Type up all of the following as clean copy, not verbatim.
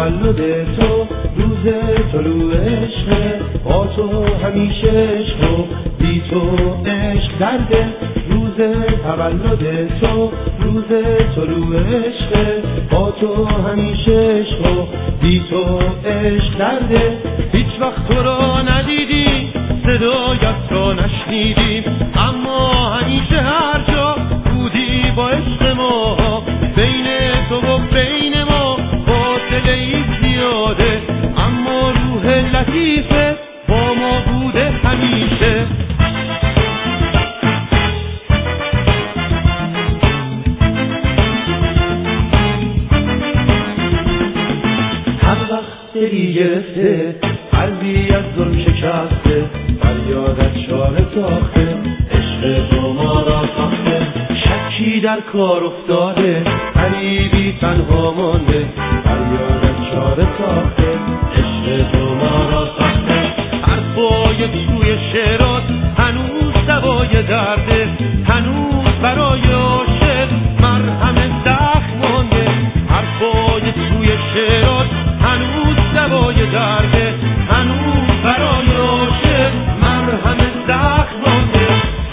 تولد تو، روز طلوع عشق، با تو همیشه عشق و بی تو عشق درده. روز تولد تو، روز طلوع عشق، با تو همیشه عشق و بی تو عشق درده. هیچ وقت تو را ندیدیم، صدایت را نشنیدیم، اما همیشه هر جا بودی با عشق ما. بین تو و بین ما فاصله ای زیاده، اما روح لطیفه با ما بوده همیشه. هر وقت دلی گرفته، قلبی از ظلم شکسته، فریادت شاه تاخته، عشق تو ما را ساخته. شکی در کار افتاده، غریبی تنها مانده، فریادت شاه تاخته، عشق تو ما را ساخته. حرفای توی شعرات هنوز دوای درده، هنوز برای عاشق مرهم زخم مانده. حرفای توی شعرات هنوز دوای درده، هنوز برای عاشق مرهم زخم مانده.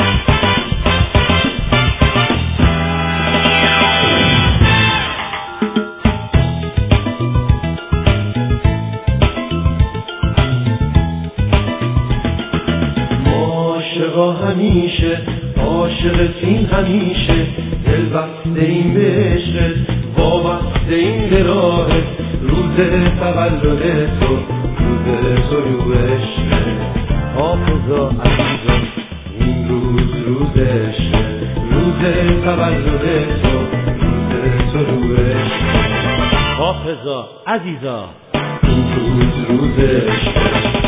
ما عاشقا همیشه عاشقتیم، همیشه دل بسته این به عشقت، وابسته این به راهت. روز تولد تو، روز طلوع عشق، حافظا عزیزا این روز عشق. روز تولد تو، روز طلوع عشق، حافظا عزیزا این روز عشق.